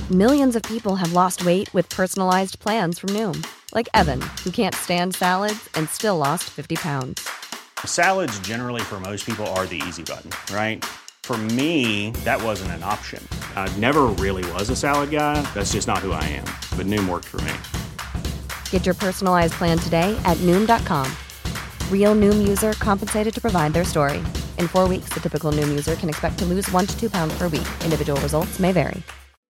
Millions of people have lost weight with personalized plans from Noom. Like Evan, who can't stand salads and still lost 50 pounds. Salads generally for most people are the easy button, right? For me, that wasn't an option. I never really was a salad guy. That's just not who I am. But Noom worked for me. Get your personalized plan today at Noom.com. Real Noom user compensated to provide their story. In 4 weeks, the typical Noom user can expect to lose 1 to 2 pounds per week. Individual results may vary.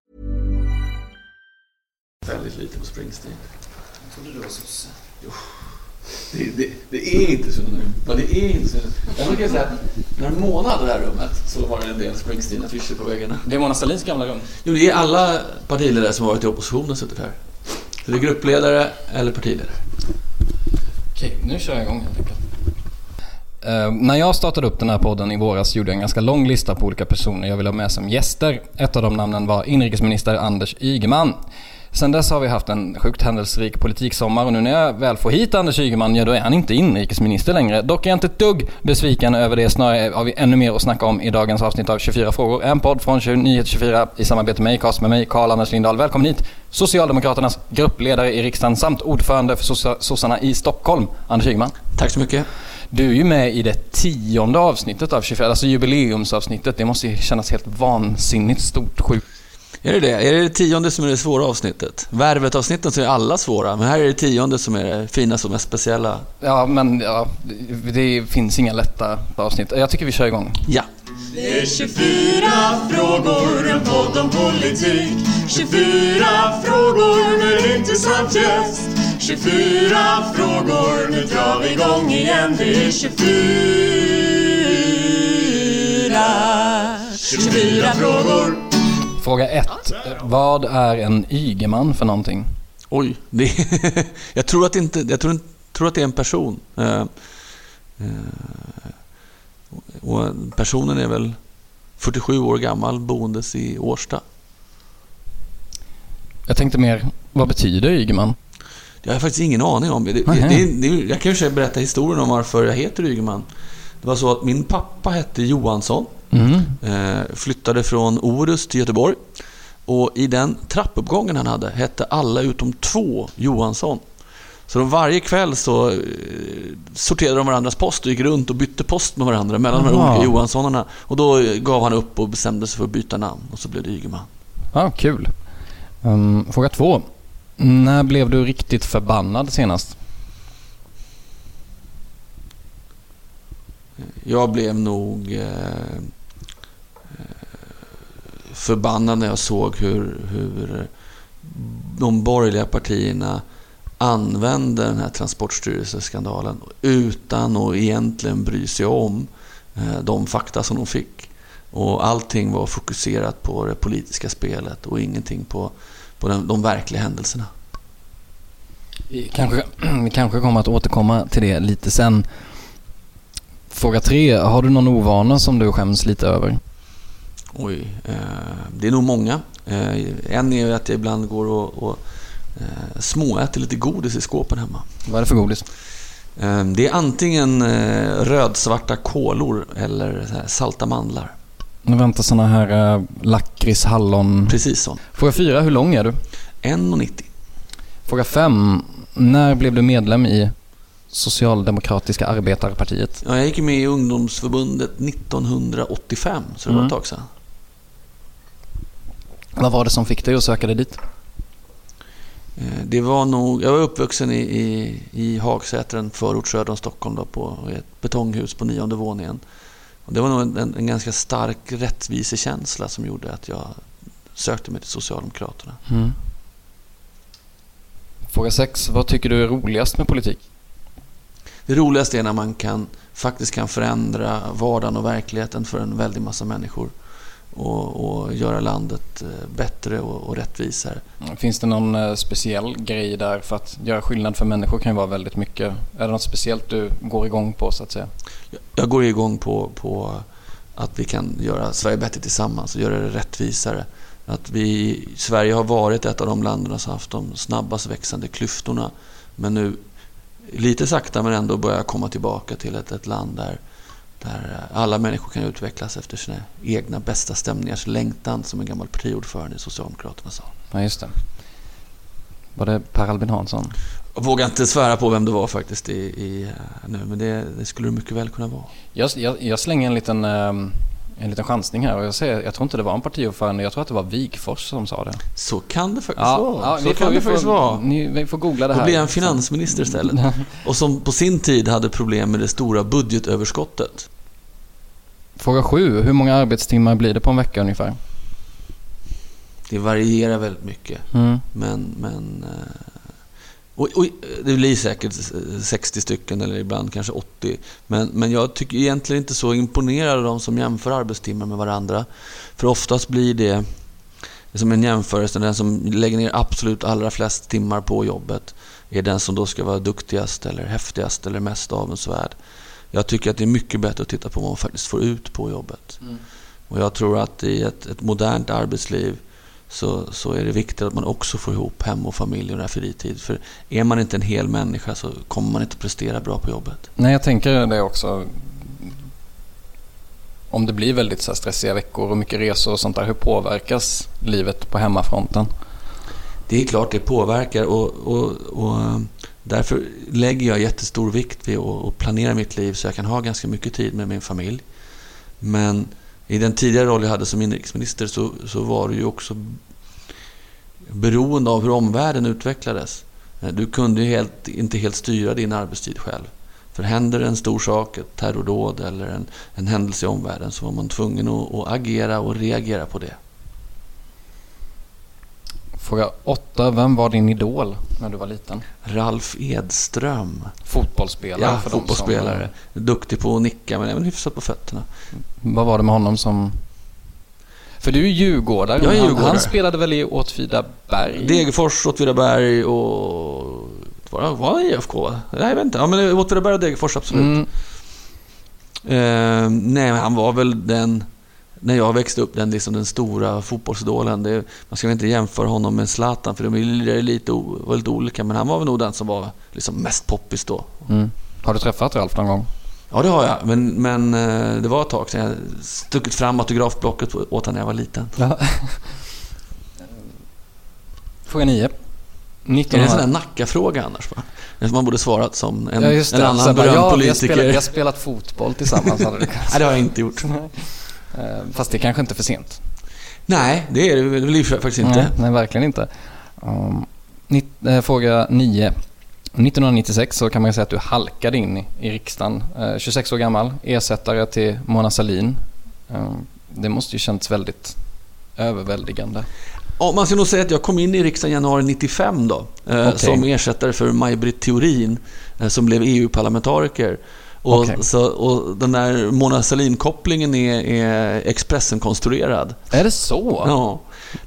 Väldigt lite på Springsteen. Jag trodde det var så. Jo. Det är inte så nu. Ja, det är inte så. Jag brukar säga att när en månad i det här rummet så var det en del Springsteen-affischer på väggarna. Det är Mona Sahlins gamla rum. Jo, det är alla partiledare som har varit i opposition och suttit här. Så det är gruppledare eller partiledare. Okej, nu kör jag igång helt enkelt. När jag startade upp den här podden i våras gjorde jag en ganska lång lista på olika personer jag ville ha med som gäster. Ett av de namnen var inrikesminister Anders Ygeman. Sen dess har vi haft en sjukt händelserik politiksommar och nu när jag väl får hit Anders Ygeman, ja då är han inte inrikesminister längre. Dock är jag inte ett dugg besviken över det, snarare har vi ännu mer att snacka om i dagens avsnitt av 24 frågor. En podd från Nyhet 24 i samarbete med Acast med mig, Carl-Anders Lindahl. Välkommen hit, Socialdemokraternas gruppledare i riksdagen samt ordförande för sossarna i Stockholm, Anders Ygeman. Tack så mycket. Du är ju med i det 10:e avsnittet av 24, alltså jubileumsavsnittet. Det måste ju kännas helt vansinnigt stort, sjukt. Är det det? Är det 10:e som är det svåra avsnittet? Värvet-avsnitten så är alla svåra, men här är det 10:e som är det finaste och mest speciella. Ja, men ja, det finns inga lätta avsnitt. Jag tycker vi kör igång. Ja. Det är 24 frågor, en podd om politik. 24 frågor med en intressant gäst. 24 frågor, nu drar vi igång igen. Det är 24 frågor. Fråga 1. Vad är en Ygeman för någonting? Oj, jag tror att det är en person. Och personen är väl 47 år gammal, boendes i Årsta. Jag tänkte mer, vad betyder Ygeman? Jag har faktiskt ingen aning om det. Jag kan ju berätta historien om varför jag heter Ygeman. Det var så att min pappa hette Johansson. Flyttade från Orust till Göteborg. Och i den trappuppgången han hade hette alla utom 2 Johansson. Så de varje kväll så sorterade de varandras post och gick runt och bytte post med varandra mellan de här olika Johanssonarna. Och då gav han upp och bestämde sig för att byta namn. Och så blev det Ygeman. Ja, kul. Fråga 2. När blev du riktigt förbannad senast? Jag blev nog förbannad när jag såg hur de borgerliga partierna använde den här transportstyrelseskandalen utan att egentligen bry sig om de fakta som de fick. Och allting var fokuserat på det politiska spelet och ingenting på de verkliga händelserna. Vi kanske kommer att återkomma till det lite sen. Fråga 3. Har du någon ovana som du skäms lite över? Oj, det är nog många. En är att jag ibland går och småäter lite godis i skåpen hemma. Vad är det för godis? Det är antingen rödsvarta kolor eller salta mandlar. Nu väntar såna här lakrits, hallon. Precis så. Fråga 4. Hur lång är du? 1,90. Fråga 5. När blev du medlem i Socialdemokratiska arbetarpartiet? Ja, jag gick med i ungdomsförbundet 1985, så det var ett tag sedan. Vad var det som fick dig att söka dig dit? Det var nog, jag var uppvuxen i Hagsätren, förort söder om Stockholm då, på ett betonghus på 9:e våningen. Och det var nog en ganska stark rättvisekänsla som gjorde att jag sökte mig till Socialdemokraterna. Fråga 6. Vad tycker du är roligast med politik? Det roligaste är när man faktiskt kan förändra vardagen och verkligheten för en väldig massa människor och göra landet bättre och rättvisare. Finns det någon speciell grej där? För att göra skillnad för människor kan ju vara väldigt mycket. Är det något speciellt du går igång på, så att säga? Jag går igång på att vi kan göra Sverige bättre tillsammans och göra det rättvisare. Att Sverige har varit ett av de länderna som har haft de snabbast växande klyftorna, men nu lite sakta men ändå börjar komma tillbaka till ett land där alla människor kan utvecklas efter sina egna bästa stämningars längtan, som en gammal partiordförande i Socialdemokraterna sa. Ja, just det. Var det Per Albin Hansson? Jag vågar inte svära på vem det var faktiskt nu, men det skulle det mycket väl kunna vara. Jag slänger en liten chansning här och jag tror inte det var en partiordförande, jag tror att det var Wigforss som sa det. Så kan det faktiskt vara. Ja, vi får googla det här. Då blir han finansminister istället. Och som på sin tid hade problem med det stora budgetöverskottet. Fråga 7. Hur många arbetstimmar blir det på en vecka ungefär? Det varierar väldigt mycket. Men och det blir säkert 60 stycken eller ibland kanske 80. Men jag tycker egentligen inte så imponerad av de som jämför arbetstimmar med varandra. För oftast blir det som en jämförelse. Den som lägger ner absolut allra flest timmar på jobbet är den som då ska vara duktigast eller häftigast eller mest avundsvärd. Jag tycker att det är mycket bättre att titta på vad man faktiskt får ut på jobbet. Och jag tror att i ett modernt arbetsliv så är det viktigt att man också får ihop hem och familj och fritid. För är man inte en hel människa så kommer man inte att prestera bra på jobbet. Nej, jag tänker det också. Om det blir väldigt så här stressiga veckor och mycket resor och sånt där, hur påverkas livet på hemmafronten? Det är klart det påverkar och därför lägger jag jättestor vikt vid att planera mitt liv så jag kan ha ganska mycket tid med min familj. Men i den tidigare roll jag hade som inrikesminister så var det ju också beroende av hur omvärlden utvecklades. Du kunde ju inte helt styra din arbetstid själv. För händer en stor sak, ett terrordåd eller en händelse i omvärlden, så var man tvungen att agera och reagera på det. Fråga 8. Vem var din idol när du var liten? Ralf Edström. Fotbollsspelare? Ja, fotbollsspelare. Duktig på att nicka men även hyfsat på fötterna. Vad var det med honom som... För du är djurgårdare. Jag är djurgårdare. Han spelade väl i Åtvidaberg? Degerfors, Åtvidaberg och... Var det IFK? Nej, jag vet inte. Ja, men Åtvidaberg och Degerfors, absolut. Nej, men han var väl den... När jag växte upp, den stora fotbollsidolen. Man ska väl inte jämföra honom med Zlatan, för de är lite väldigt olika. Men han var väl nog den som var liksom mest poppis då. Har du träffat Ralf någon gång? Ja, det har jag. Men det var ett tag sedan jag stuckit fram autografblocket åt när jag var liten. Ja. Fråga 9. Är det en sån där Nacka-fråga annars? Va? Man borde svarat som en annan berömd politiker. Vi har spelat fotboll tillsammans. Nej, det har jag inte gjort. Fast det kanske inte är för sent. Nej, det är det väl faktiskt inte. Nej, verkligen inte. Fråga 9. 1996 så kan man säga att du halkade in i riksdagen. 26 år gammal, ersättare till Mona Sahlin. Det måste ju känts väldigt överväldigande. Ja, man ska nog säga att jag kom in i riksdagen i januari 95 då. Som ersättare för Maj-Britt Theorin som blev EU-parlamentariker. Och den där Mona Sahlin-kopplingen är Expressen-konstruerad. Är det så? Ja.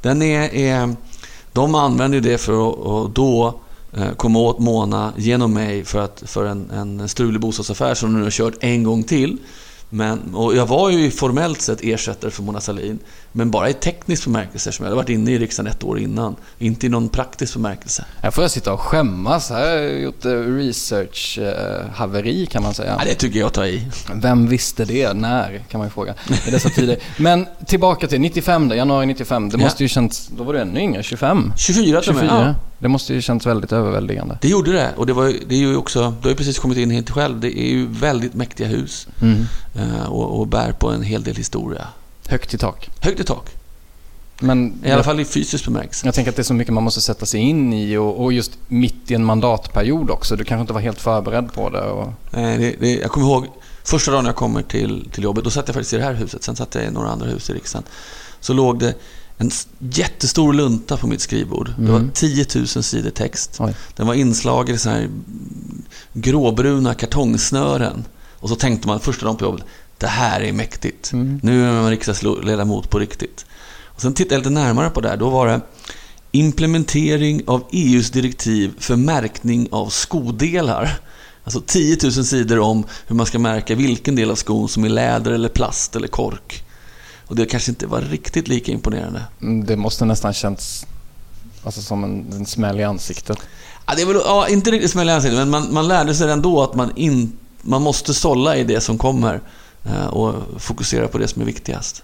De använder ju det för att då komma åt Mona genom mig för en strulig bostadsaffär som de nu har kört en gång till. Och jag var ju formellt sett ersättare för Mona Sahlin, men bara i teknisk bemärkelse, som jag hade varit inne i riksdagen 1 år innan, inte i någon praktisk bemärkelse. Jag får sitta och skämmas. Här har jag gjort research-haveri kan man säga. Ja, det tycker jag tar i. Vem visste det? När, kan man ju fråga i dessa tider. Men tillbaka till 95, januari 95. Det måste ju känts, då var du ännu yngre, 25. 24 tror jag. Ja. Det måste ju känts väldigt överväldigande. Det gjorde det. Och det är ju också, du har ju precis kommit in helt själv. Det är ju väldigt mäktiga hus. Och bär på en hel del historia. Högt i tak. Högt i tak. Men i alla fall i fysisk bemärkelse. Jag tänker att det är så mycket man måste sätta sig in i och just mitt i en mandatperiod också. Du kanske inte var helt förberedd på det. Nej, jag kommer ihåg första dagen jag kommer till jobbet. Då satt jag faktiskt i det här huset. Sen satt jag i några andra hus i riksdagen. Så låg det en jättestor lunta på mitt skrivbord. Det var 10 000 sidor text. Oj. Den var inslagen i så här gråbruna kartongsnören. Och så tänkte man första dagen på jobbet, det här är mäktigt. Nu är man riksdagsledamot på riktigt. Och sen tittade jag lite närmare på det här. Då var det implementering av EUs direktiv för märkning av skodelar. Alltså 10 000 sidor om hur man ska märka vilken del av skon som är läder eller plast eller kork. Och det kanske inte var riktigt lika imponerande. Det måste nästan känts alltså som en smäll i ansiktet. Ja, det är väl inte riktigt smäll i ansiktet, men man lärde sig ändå att man måste sålla i det som kommer. och fokusera på det som är viktigast.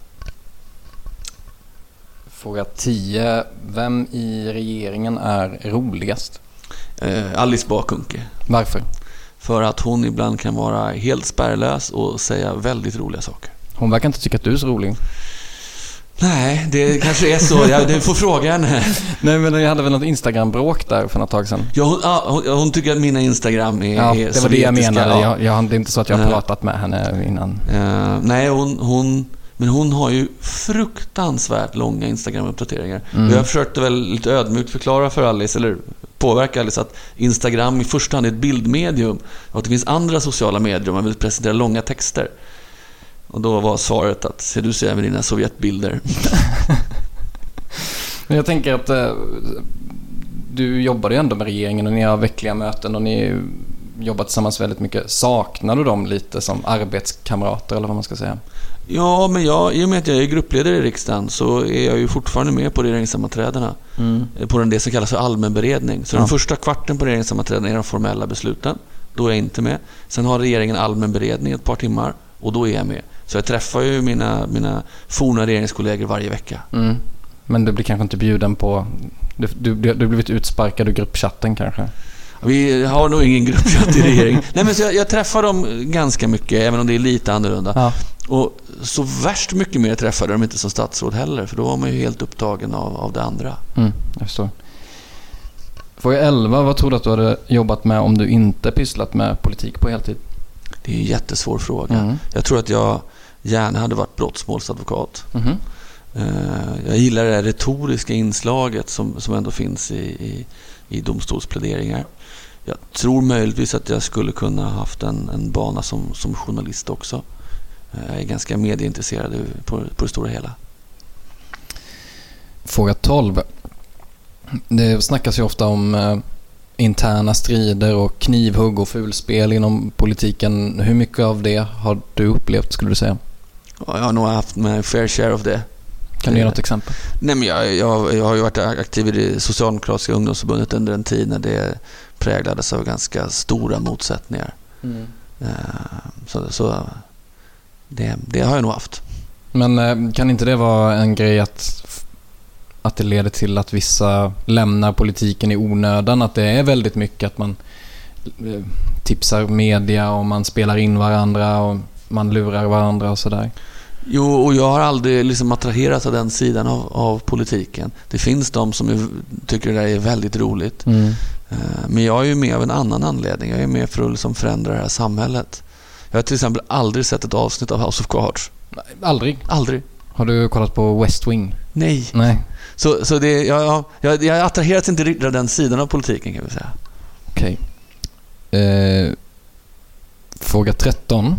Fråga 10. Vem i regeringen är roligast? Alice Bah Kuhnke. Varför? För att hon ibland kan vara helt spärrlös och säga väldigt roliga saker. Hon verkar inte tycka att du är så rolig. Nej, det kanske är så. Du får fråga henne. Nej, men jag hade väl något Instagram-bråk där för något tag sedan. Ja, hon tycker att mina Instagram är det var det jag menade. Ja. Det är inte så att jag har pratat med henne innan. Nej, men hon har ju fruktansvärt långa Instagram-uppdateringar. Jag försökte väl lite ödmjukt förklara för Alice, eller påverka Alice, att Instagram i första hand är ett bildmedium och att det finns andra sociala medier om man vill presentera långa texter. Och då var svaret att ser du även dina Sovjetbilder. Men jag tänker att du jobbade ju ändå med regeringen och ni har veckliga möten och ni jobbar tillsammans väldigt mycket. Saknar du dem lite som arbetskamrater eller vad man ska säga? Ja, men i och med att jag är gruppledare i riksdagen så är jag ju fortfarande med på regeringssammanträdena. På det som kallas för allmän beredning. Så den första kvarten på regeringssammanträdena är de formella besluten. Då är jag inte med. Sen har regeringen allmän beredning ett par timmar och då är jag med. Så jag träffar ju mina forna regeringskollegor varje vecka. Men du blir kanske inte bjuden på... Du blivit utsparkad ur gruppchatten kanske? Vi har nog ingen gruppchatt i regeringen. Nej, men så jag träffar dem ganska mycket, även om det är lite annorlunda. Ja. Och så värst mycket mer träffade de inte som statsråd heller, för då var man ju helt upptagen av det andra. Jag förstår. Fråga 11, vad tror du att du hade jobbat med om du inte pysslat med politik på heltid? Det är en jättesvår fråga. Jag tror att jag gärna hade varit brottsmålsadvokat. Jag gillar det retoriska inslaget som ändå finns i domstolspläderingar. Jag tror möjligtvis att jag skulle kunna ha haft en bana som journalist också. Jag är ganska medieintresserad på det stora hela. Fråga 12. Det snackas ju ofta om interna strider och knivhugg och fulspel inom politiken. Hur mycket av det har du upplevt, skulle du säga? Jag har nog haft med fair share of det. Kan du ge något exempel? Nej, men jag har ju varit aktiv i det socialdemokratiska ungdomsförbundet under en tid när det präglades av ganska stora motsättningar. Så det har jag nog haft. Men kan inte det vara en grej att det leder till att vissa lämnar politiken i onödan? Att det är väldigt mycket att man tipsar media och man spelar in varandra och man lurar varandra och sådär? Jo, och jag har aldrig liksom attraherats av den sidan av politiken. Det finns de som tycker det där är väldigt roligt. Men jag är ju med av en annan anledning. Jag är med för att liksom förändra det här samhället. Jag har till exempel aldrig sett ett avsnitt av House of Cards. Aldrig? Aldrig. Har du kollat på West Wing? Nej. Så det, jag attraheras inte riktigt av den sidan av politiken, kan vi säga. Okej. Fråga 13.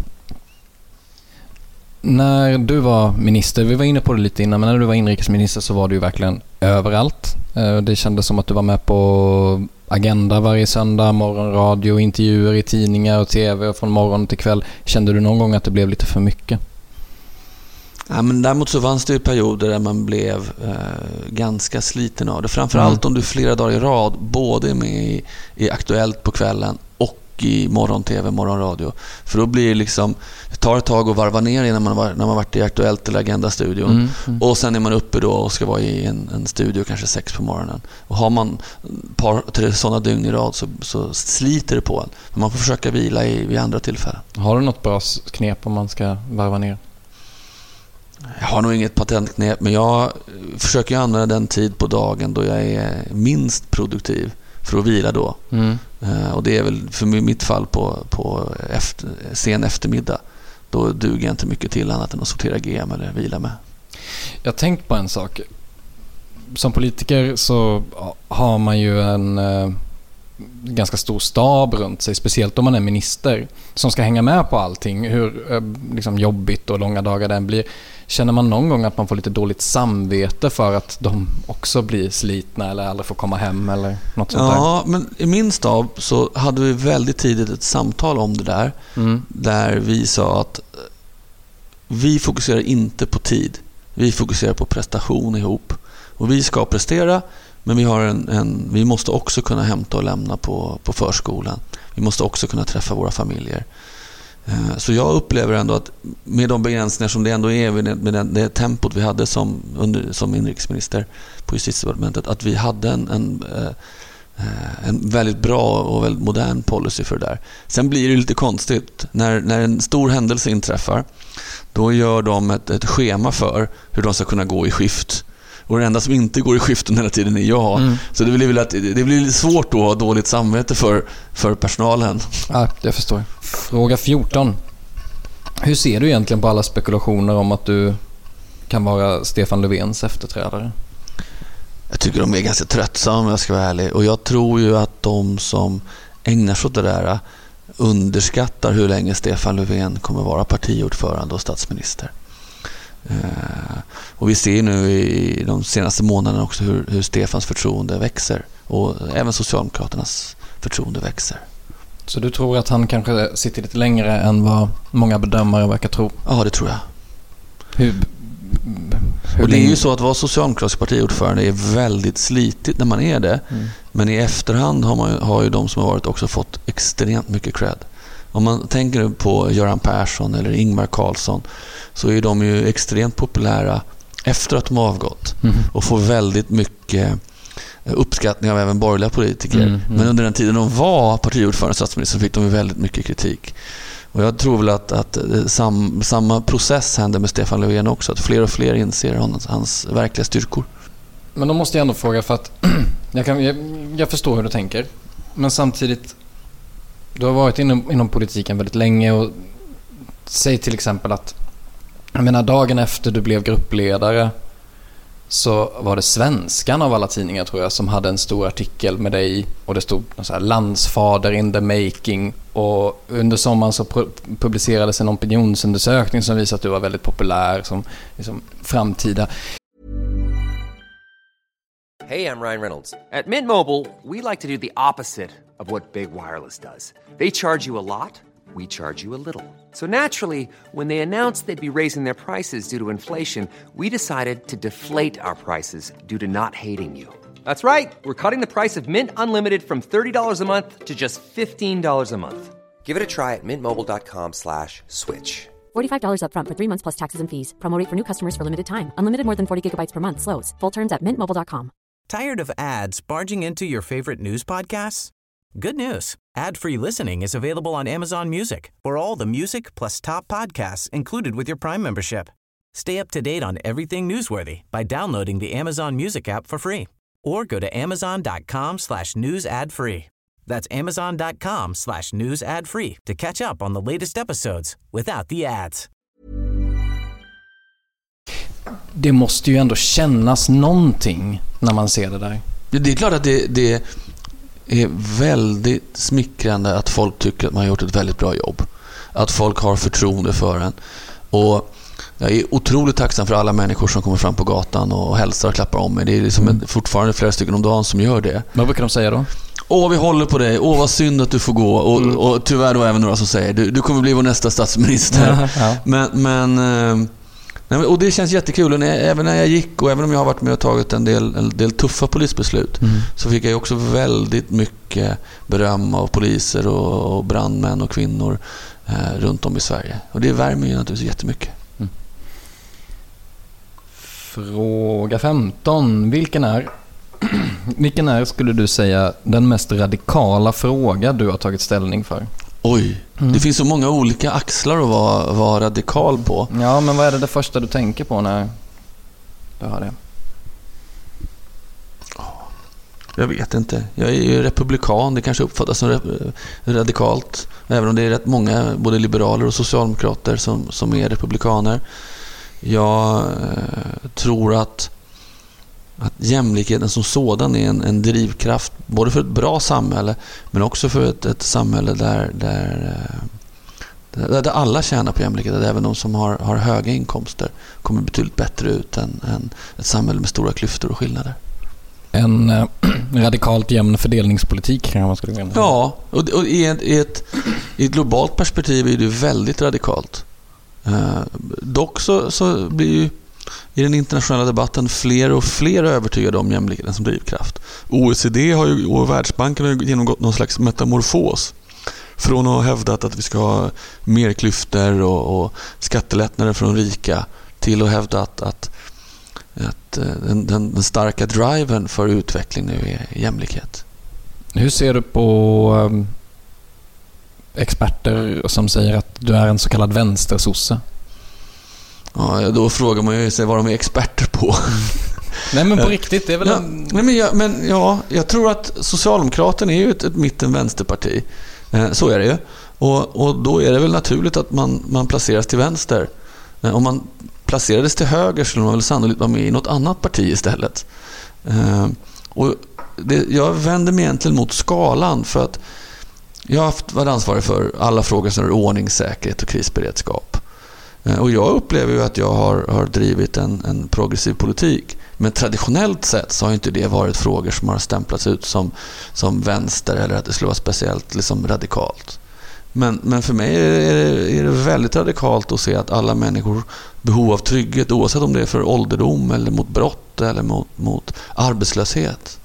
När du var minister, vi var inne på det lite innan, men när du var inrikesminister så var du ju verkligen överallt. Det kändes som att du var med på Agenda varje söndag, morgonradio, intervjuer i tidningar och tv och från morgon till kväll. Kände du någon gång att det blev lite för mycket? Ja, men däremot så fanns det ju perioder där man blev ganska sliten av det. Framförallt om du flera dagar i rad både med i Aktuellt på kvällen och i morgon-tv, morgonradio. För då blir det liksom, det tar ett tag att varva ner innan när man varit i Aktuellt eller Agenda-studion. Och sen är man uppe då och ska vara i en studio kanske 6 på morgonen. Och har man ett par 3 sådana dygn i rad så sliter det på en. Men man får försöka vila vid andra tillfällen. Har du något bra knep om man ska varva ner? Jag har nog inget patentknep, men jag försöker använda den tid på dagen då jag är minst produktiv för att vila då. Och det är väl för mitt fall på sen eftermiddag. Då duger jag inte mycket till annat än att sortera GM eller vila med. Jag har tänkt på en sak. Som politiker så har man ju en ganska stor stab runt sig, speciellt om man är minister, som ska hänga med på allting, hur liksom jobbigt och långa dagar den blir. Känner man någon gång att man får lite dåligt samvete för att de också blir slitna eller aldrig får komma hem eller något sånt där? Ja, men i min stab så hade vi väldigt tidigt ett samtal om det där, där vi sa att vi fokuserar inte på tid, vi fokuserar på prestation ihop. Och vi ska prestera, men vi måste också kunna hämta och lämna på förskolan. Vi måste också kunna träffa våra familjer. Så jag upplever ändå att med de begränsningar som det ändå är med det tempot vi hade som inrikesminister på Justitiedepartementet, att vi hade en väldigt bra och väldigt modern policy för det där. Sen blir det lite konstigt när en stor händelse inträffar. Då gör de ett schema för hur de ska kunna gå i skift. Och det enda som inte går i skiften hela tiden är jag. Så det blir lite svårt att ha dåligt samvete för personalen. Ja, jag förstår. Fråga 14. Hur ser du egentligen på alla spekulationer om att du kan vara Stefan Löfvens efterträdare? Jag tycker de är ganska tröttsamma, om jag ska vara ärlig. Och jag tror ju att de som ägnar sig åt det där underskattar hur länge Stefan Löfven kommer vara partiordförande och statsminister. Och vi ser nu i de senaste månaderna också hur Stefans förtroende växer. Och även Socialdemokraternas förtroende växer. Så du tror att han kanske sitter lite längre än vad många bedömare verkar tro? Ja, det tror jag. Hur och det är ju så att vara socialdemokratisk partiordförande är väldigt slitigt när man är det. Men i efterhand har ju de som har varit också fått extremt mycket cred. Om man tänker på Göran Persson eller Ingvar Carlsson, så är de ju extremt populära efter att de har avgått och får väldigt mycket uppskattning av även borgerliga politiker. Men under den tiden de var partiordförande och statsminister fick de ju väldigt mycket kritik. Och jag tror väl att samma process händer med Stefan Löfven också, att fler och fler inser hans verkliga styrkor. Men då måste jag ändå fråga, för att jag förstår hur du tänker, men samtidigt, du har varit inom politiken väldigt länge, och säg till exempel att, jag menar, dagen efter du blev gruppledare så var det Svenskan av alla tidningar, tror jag, som hade en stor artikel med dig, och det stod så här, landsfader in the making, och under sommaren så publicerades en opinionsundersökning som visade att du var väldigt populär som liksom framtida. Hey, I'm Ryan Reynolds. At Mint Mobile, we like to do the opposite of what Big Wireless does. They charge you a lot, we charge you a little. So naturally, when they announced they'd be raising their prices due to inflation, we decided to deflate our prices due to not hating you. That's right. We're cutting the price of Mint Unlimited from $30 a month to just $15 a month. Give it a try at mintmobile.com/switch. $45 up front for 3 months plus taxes and fees. Promo rate for new customers for limited time. Unlimited more than 40 gigabytes per month. Slows full terms at mintmobile.com. Tired of ads barging into your favorite news podcasts? Good news. Ad-free listening is available on Amazon Music for all the music plus top podcasts included with your Prime membership. Stay up to date on everything newsworthy by downloading the Amazon Music app for free. Or go to amazon.com/news ad free. That's amazon.com/news ad free to catch up on the latest episodes without the ads. Det måste ju ändå kännas någonting när man ser det där. Det är klart att det är väldigt smickrande att folk tycker att man har gjort ett väldigt bra jobb. Att folk har förtroende för en. Och jag är otroligt tacksam för alla människor som kommer fram på gatan och hälsar och klappar om mig. Det är liksom fortfarande flera stycken om dagen som gör det. Vad brukar de säga då? Vi håller på dig. Vad synd att du får gå. Och tyvärr då även några som säger du kommer bli vår nästa statsminister. Ja. Men och det känns jättekul. Och även när jag gick, och även om jag har varit med och tagit en del tuffa polisbeslut, så fick jag också väldigt mycket beröm av poliser och brandmän och kvinnor runt om i Sverige. Och det värmer ju naturligtvis jättemycket. Fråga 15. Vilken är, skulle du säga, den mest radikala fråga du har tagit ställning för? Oj, det finns så många olika axlar att vara radikal på. Ja, men vad är det första du tänker på när du har det? Jag vet inte. Jag är ju republikan. Det kanske uppfattas som radikalt. Även om det är rätt många, både liberaler och socialdemokrater, som är republikaner. Jag tror att jämlikheten som sådan är en drivkraft både för ett bra samhälle, men också för ett samhälle där alla tjänar på jämlikhet. Även de som har höga inkomster kommer betydligt bättre ut än ett samhälle med stora klyftor och skillnader. En radikalt jämn fördelningspolitik kan man skulle säga. Ja, och i ett globalt perspektiv är det väldigt radikalt. Dock så blir ju i den internationella debatten fler och fler övertygade om jämlikheten som drivkraft. OECD och Världsbanken har genomgått någon slags metamorfos Från att ha hävdat att vi ska ha mer klyftor och skattelättnader från rika till att hävda att den starka driven för utveckling nu är jämlikhet. Hur ser du på experter som säger att du är en så kallad vänstersosse? Ja, då frågar man ju sig vad de är experter på. Nej, men på riktigt, det är väl jag tror att Socialdemokraterna är ju ett mitten-vänsterparti. Så är det ju. Och då är det väl naturligt att man placeras till vänster. Om man placerades till höger skulle man väl sannolikt vara med i något annat parti istället. Och jag vänder mig egentligen mot skalan, för att jag har varit ansvarig för alla frågor som rör ordning, säkerhet och krisberedskap. Och jag upplever ju att jag har drivit en progressiv politik. Men traditionellt sett så har inte det varit frågor som har stämplats ut som vänster, eller att det skulle vara speciellt liksom radikalt. Men för mig är det väldigt radikalt att se att alla människor behov av trygghet, oavsett om det är för ålderdom eller mot brott eller mot arbetslöshet.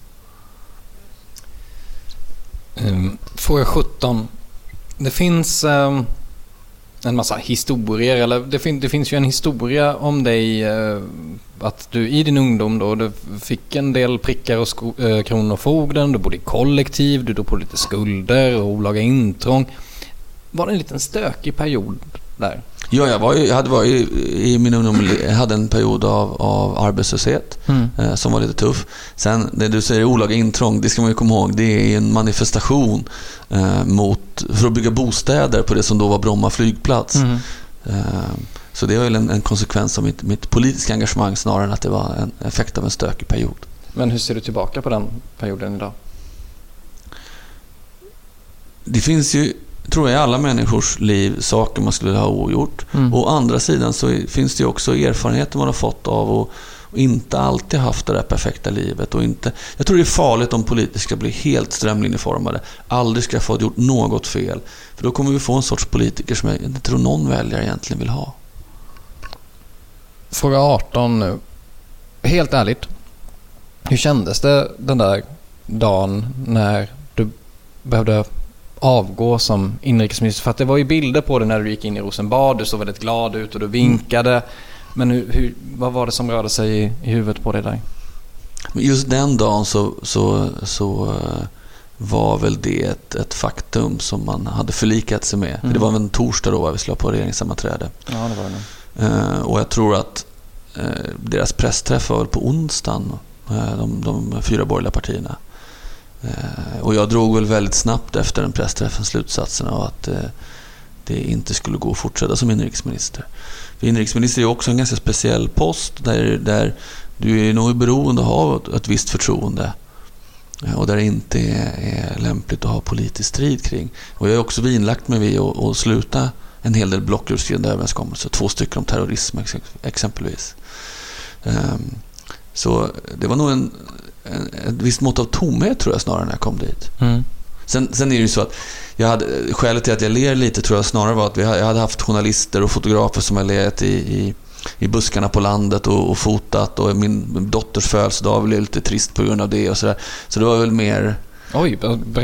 Fråga 17. Det finns en massa historier, eller det finns ju en historia om dig, att du i din ungdom då, du fick en del prickar och kronofogden, du bodde i kollektiv, du drog på lite skulder och olaga intrång. Var det en liten stökig period där? Ja, jag hade en period av arbetslöshet som var lite tuff. Sen, det du säger olaga intrång, det ska man ju komma ihåg, det är en manifestation för att bygga bostäder på det som då var Bromma flygplats. Så det var väl en konsekvens av mitt politiska engagemang snarare än att det var en effekt av en stökig period. Men hur ser du tillbaka på den perioden idag? Det finns ju, tror jag, i alla människors liv saker man skulle ha ogjort. Och å andra sidan så finns det ju också erfarenheter man har fått av och inte alltid haft det där perfekta livet. Jag tror det är farligt om politiker ska bli helt strömlinjeformade. Aldrig ska få gjort något fel. För då kommer vi få en sorts politiker som jag inte tror någon väljare egentligen vill ha. Fråga 18 nu. Helt ärligt, hur kändes det den där dagen när du behövde avgå som inrikesminister? För att det var ju bilder på det när du gick in i Rosenbad. Du såg väldigt glad ut och du vinkade. Men vad var det som rörde sig i huvudet på dig där? Just den dagen så var väl det ett faktum som man hade förlikat sig med. För det var väl en torsdag då vi skulle på regeringssammanträde. Ja, det var det. Och jag tror att deras pressträff var väl på onsdagen, de 4 borgerliga partierna. Och jag drog väl väldigt snabbt efter den pressträffen slutsatsen av att det inte skulle gå att fortsätta som inrikesminister. För inrikesminister är också en ganska speciell post där du är nog beroende av ett visst förtroende och där det inte är lämpligt att ha politisk strid kring. Och jag har också vinlagt mig vid att sluta en hel del blocköverskridande överenskommelser, 2 stycken om terrorism exempelvis. Så det var nog ett visst mått av tomhet, tror jag, snarare när jag kom dit. Sen är det ju så att skälet till att jag ler lite tror jag snarare var att jag hade haft journalister och fotografer som har legat i buskarna på landet och fotat, och min dotters födelsedag blev lite trist på grund av det och sådär. Så det var väl mer... Oj,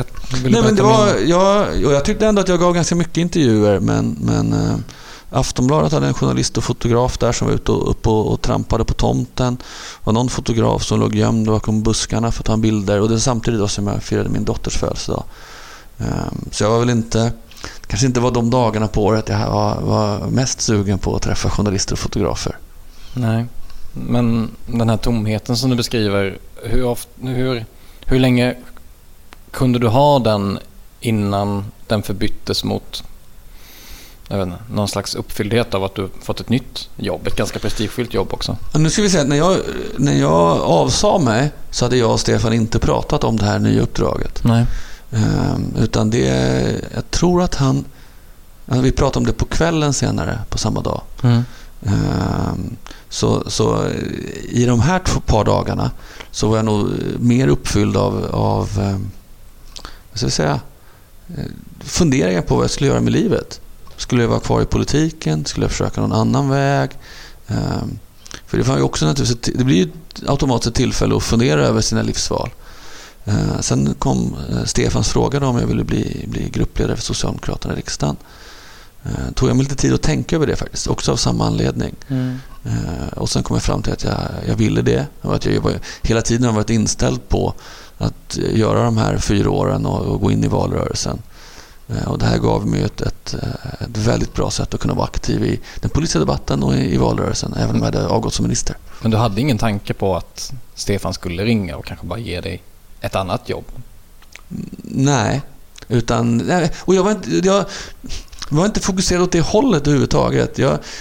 jag tyckte ändå att jag gav ganska mycket intervjuer, men Aftonbladet hade en journalist och fotograf där som var ute och trampade på tomten, och någon fotograf som låg gömd bakom buskarna för att ta bilder, och det var samtidigt då som jag firade min dotters födelsedag. Så jag var väl kanske inte var de dagarna på året jag var mest sugen på att träffa journalister och fotografer. Nej, men den här tomheten som du beskriver, hur länge kunde du ha den innan den förbyttes mot någon slags uppfylldhet av att du fått ett nytt jobb, ett ganska prestigefyllt jobb också? Nu ska vi säga att när jag avsa mig så hade jag och Stefan inte pratat om det här nya uppdraget. Nej. Utan jag tror att vi pratade om det på kvällen senare på samma dag. Så i de här par dagarna så var jag nog mer uppfylld av vad ska jag säga, funderingar på vad jag skulle göra med livet. Skulle jag vara kvar i politiken? Skulle jag försöka någon annan väg? För det var ju också naturligtvis, det blir ju automatiskt ett tillfälle att fundera över sina livsval. Sen kom Stefans fråga om jag ville bli gruppledare för Socialdemokraterna i riksdagen. Tog jag mig lite tid att tänka över det faktiskt, också av samma anledning. Och sen kom jag fram till att jag ville det, och att jag hela tiden har varit inställd på att göra de här 4 åren och gå in i valrörelsen. Och det här gav mig ett väldigt bra sätt att kunna vara aktiv i den politiska debatten och i valrörelsen, även om jag hade avgått som minister. Men du hade ingen tanke på att Stefan skulle ringa och kanske bara ge dig ett annat jobb? Nej, och jag var inte fokuserad åt det hållet överhuvudtaget.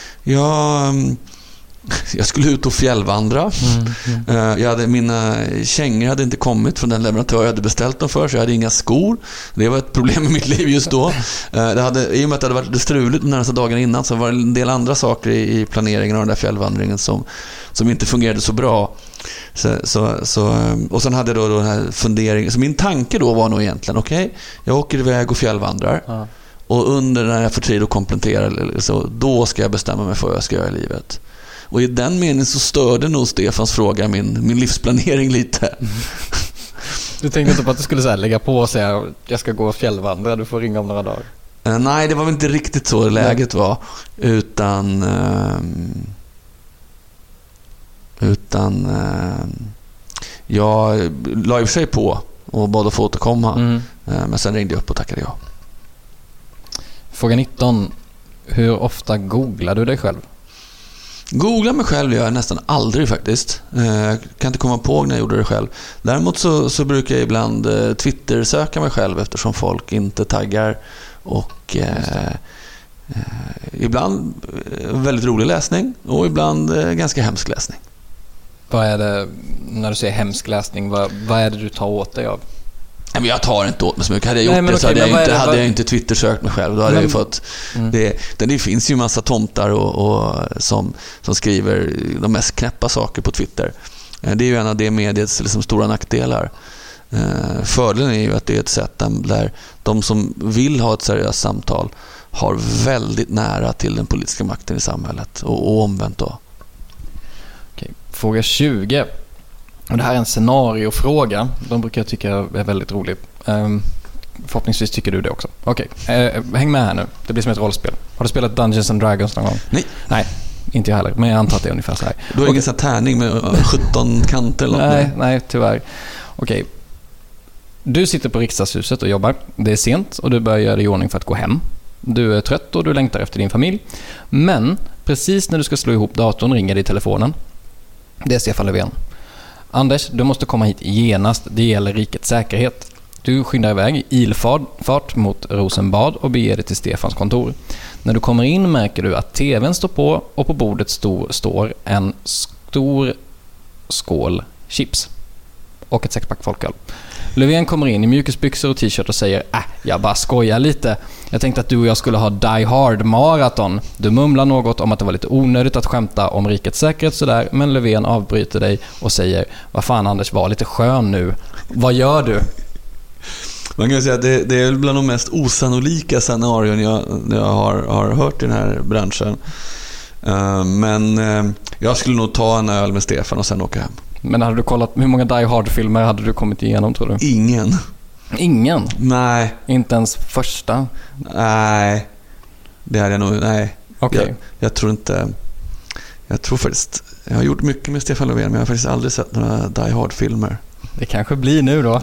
Jag skulle ut och fjällvandra. Mina kängor hade inte kommit från den leverantör jag hade beställt dem för, så jag hade inga skor. Det var ett problem i mitt liv just då. I och med att det hade varit struligt de närmaste dagarna innan, så var det en del andra saker i planeringen av den där fjällvandringen som inte fungerade så bra. Och sen hade jag då den här funderingen. Så min tanke då var nog egentligen, okej, jag åker iväg och fjällvandrar. Och under när jag får tid att komplettera, då ska jag bestämma mig för vad jag ska göra i livet. Och i den meningen så störde nog Stefans fråga min livsplanering lite. Du tänkte inte på att du skulle lägga på och säga jag ska gå och fjällvandra, du får ringa om några dagar? Nej, det var väl inte riktigt så läget var. Utan jag la i sig på och bad att få återkomma. Men sen ringde jag upp och tackade ja. Fråga 19. Hur ofta googlar du dig själv? Googla mig själv gör jag nästan aldrig faktiskt. Jag kan inte komma på när jag gjorde det själv. Däremot så brukar jag ibland Twitter-söka mig själv, eftersom folk inte taggar. Och ibland väldigt rolig läsning och ibland ganska hemsk läsning. Vad är det, när du säger hemsk läsning, vad är det du tar åt dig av? Nej, men jag tar inte åt mig så mycket. Hade jag gjort det så hade jag inte Twitter-sökt mig själv. Då hade jag fått det finns ju en massa tomtar och som skriver de mest knäppa saker på Twitter. Det är ju en av det mediets liksom stora nackdelar. Fördelen är ju att det är ett sätt där de som vill ha ett seriöst samtal har väldigt nära till den politiska makten i samhället och omvänt då. Okej. Fråga 20. Och det här är en scenariofråga. De brukar jag tycka är väldigt rolig. Förhoppningsvis tycker du det också. Okej, häng med här nu. Det blir som ett rollspel. Har du spelat Dungeons and Dragons någon gång? Nej, inte jag heller. Men jag antar att det är ungefär så här. Du har ingen sån tärning med 17 kanter eller något? Nej, tyvärr. Okej. Du sitter på riksdagshuset och jobbar. Det är sent och du börjar göra dig i ordning för att gå hem. Du är trött och du längtar efter din familj. Men precis när du ska slå ihop datorn ringer det i telefonen. Det är Stefan Löfven. Anders, du måste komma hit genast. Det gäller rikets säkerhet. Du skyndar iväg i ilfart mot Rosenbad och beger dig till Stefans kontor. När du kommer in märker du att tvn står på och på bordet står en stor skål chips och ett 6-pack folköl. Löfven kommer in i mjukisbyxor och t-shirt och säger jag bara skojar lite. Jag tänkte att du och jag skulle ha Die Hard-maraton. Du mumlar något om att det var lite onödigt att skämta om rikets säkerhet sådär, men Löfven avbryter dig och säger vad fan Anders, var lite skön nu. Vad gör du? Man kan säga att det är bland de mest osannolika scenarion jag har hört i den här branschen. Men jag skulle nog ta en öl med Stefan och sen åka hem. Men hade du kollat hur många Die Hard-filmer hade du kommit igenom, tror du? Ingen? Nej. Inte ens första? Nej. Det hade jag nog, nej. Okej. Jag tror inte. Jag tror faktiskt, jag har gjort mycket med Stefan Löfven, men jag har faktiskt aldrig sett några Die Hard-filmer. Det kanske blir nu då.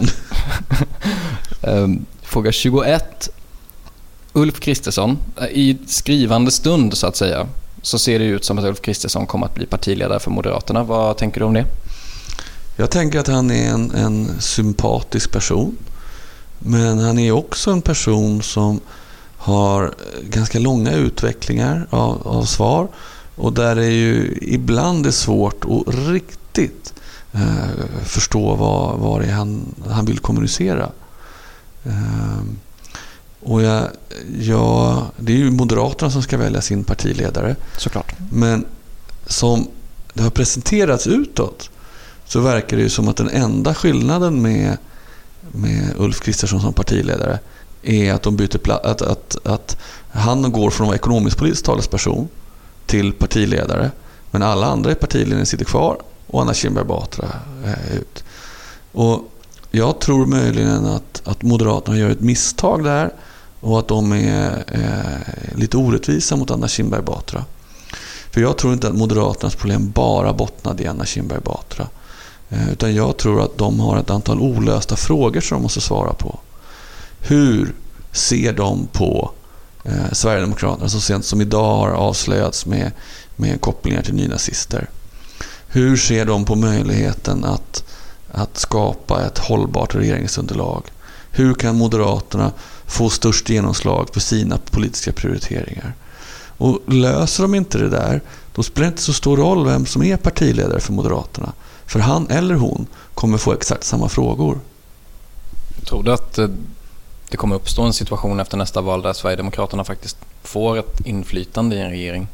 Fråga 21. Ulf Kristersson, i skrivande stund så att säga, så ser det ut som att Ulf Kristersson kommer att bli partiledare för Moderaterna. Vad tänker du om det? Jag tänker att han är en sympatisk person. Men han är också en person som har ganska långa utvecklingar av svar. Och där det ju ibland är svårt att riktigt förstå vad det är han vill kommunicera. Och det är ju Moderaterna som ska välja sin partiledare. Såklart. Men som det har presenterats utåt så verkar det ju som att den enda skillnaden med Ulf Kristersson som partiledare är att de byter att han går från att vara ekonomisk-politisk talesperson till partiledare, men alla andra i partiledningen sitter kvar och Anna Kinberg Batra är ut. Och Jag tror möjligen att Moderaterna gör ett misstag där och att de är lite orättvisa mot Anna Kinberg Batra. För jag tror inte att Moderaternas problem bara bottnade i Anna Kinberg Batra. Utan jag tror att de har ett antal olösta frågor som de måste svara på. Hur ser de på Sverigedemokraterna så sent som idag har avslöjats med kopplingar till nynazister? Hur ser de på möjligheten att skapa ett hållbart regeringsunderlag? Hur kan Moderaterna få störst genomslag för sina politiska prioriteringar? Och löser de inte det där, då spelar det inte så stor roll vem som är partiledare för Moderaterna. För han eller hon kommer få exakt samma frågor. Tror du att det kommer uppstå en situation efter nästa val där Sverigedemokraterna faktiskt får ett inflytande i en regering?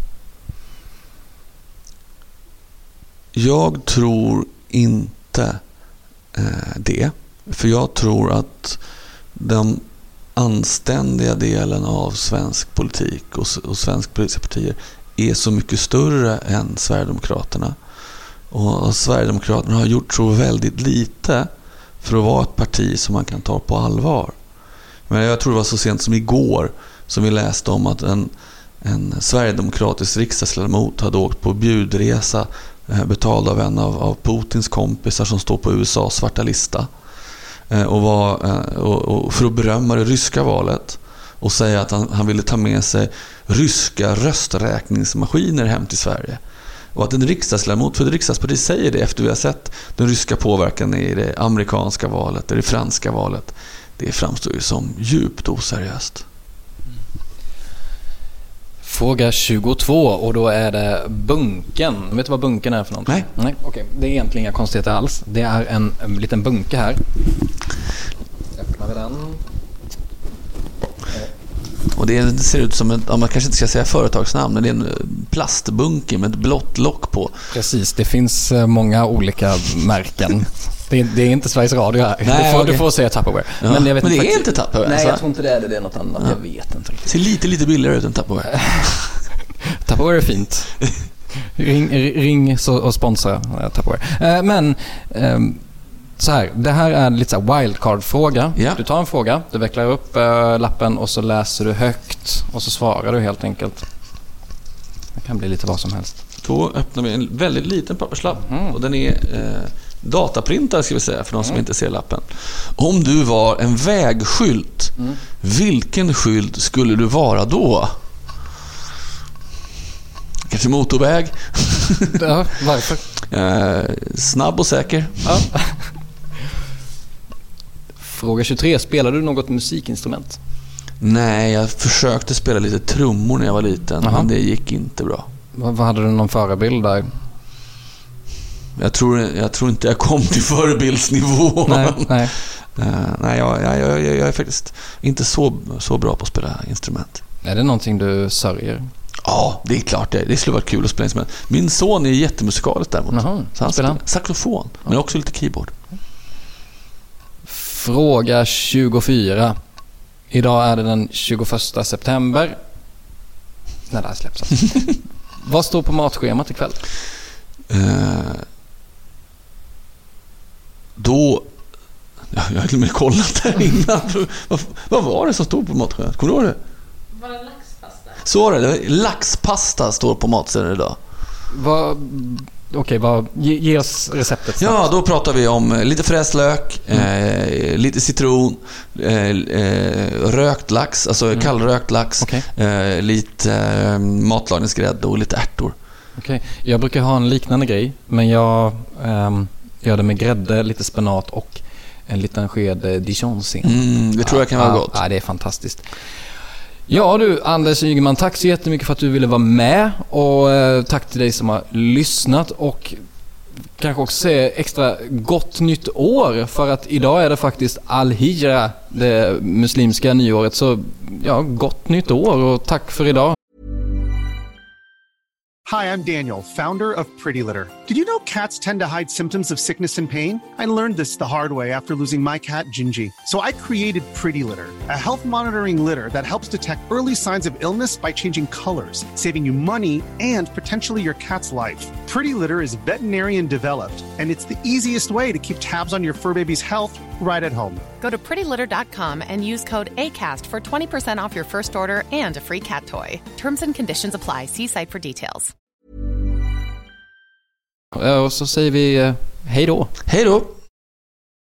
Jag tror inte det. För jag tror att den anständiga delen av svensk politik och svensk politiska partier är så mycket större än Sverigedemokraterna. Och Sverigedemokraterna har gjort så väldigt lite för att vara ett parti som man kan ta på allvar. Men jag tror det var så sent som igår som vi läste om att en sverigedemokratisk riksdagsledamot hade åkt på bjudresa betald av en av Putins kompisar som står på USAs svarta lista och för att berömma det ryska valet och säga att han ville ta med sig ryska rösträkningsmaskiner hem till Sverige. Och att en riksdagsledamot för det riksdagsparti säger det efter vi har sett den ryska påverkan i det amerikanska valet eller det franska valet, det framstår ju som djupt oseriöst. Fråga 22 och då är det bunken. Vet du vad bunken är för någonting? Nej. Okej. Det är egentligen inga konstigheter alls. Det är en liten bunke här. Öppnar vi den. Och det ser ut som man kanske inte ska säga företagsnamn, men det är en plastbunke med ett blått lock på. Precis, det finns många olika märken. Det är inte Sveriges Radio här. Nej, du får säga Tupperware. Ja. Men det är inte Tupperware. Nej, jag tror inte det är det. Det är något annat. Ja. Jag vet inte riktigt. Det ser lite billigare ut än Tupperware. Tupperware är fint. Ring och sponsra Tupperware. Men så här, det här är lite så här wildcard-fråga. Ja. Du tar en fråga, du vecklar upp lappen och så läser du högt och så svarar du helt enkelt. Det kan bli lite vad som helst. Då öppnar vi en väldigt liten papperslapp och den är dataprintad ska vi säga för de som inte ser lappen. Om du var en vägskylt, vilken skylt skulle du vara då? Kanske motorväg? Ja, varför? Snabb och säker. Ja. Fråga 23. Spelar du något musikinstrument? Nej, jag försökte spela lite trummor när jag var liten. Men det gick inte bra. Vad hade du någon förebild där? Jag tror inte jag kom till förebildsnivå. Nej. Nej, jag är faktiskt inte så bra på att spela instrument. Är det någonting du sörjer? Ja, det är klart det skulle vara kul att spela instrument. Min son är jättemusikalisk däremot. Så han spelar saxofon, men också lite keyboard. Fråga 24. Idag är det den 21 september. När det här släpps. Vad står på matschemat ikväll? Då... Jag har till och med kollat där innan. Vad var det som stod på matschemat? Kommer du ihåg det? Var det laxpasta? Så var det. Laxpasta står på matsedeln idag. Ge oss receptet snabbt. Ja, då pratar vi om lite fräst lök, lite citron, rökt lax, alltså kallrökt lax, lite matlagningsgrädde och lite ärtor. Okej. Jag brukar ha en liknande grej, men jag gör det med grädde, lite spenat och en liten sked dijonzing. Det tror jag kan vara gott. Ja, det är fantastiskt. Ja du, Anders Ygeman, tack så jättemycket för att du ville vara med och tack till dig som har lyssnat och kanske också säga extra gott nytt år för att idag är det faktiskt Al-Hijra, det muslimska nyåret, så ja, gott nytt år och tack för idag. Hi, I'm Daniel, founder of Pretty Litter. Did you know cats tend to hide symptoms of sickness and pain? I learned this the hard way after losing my cat, Gingy. So I created Pretty Litter, a health monitoring litter that helps detect early signs of illness by changing colors, saving you money and potentially your cat's life. Pretty Litter is veterinarian developed, and it's the easiest way to keep tabs on your fur baby's health right at home. Go to prettylitter.com and use code ACAST for 20% off your first order and a free cat toy. Terms and conditions apply. See site for details. Och så säger vi hej då. Hej då.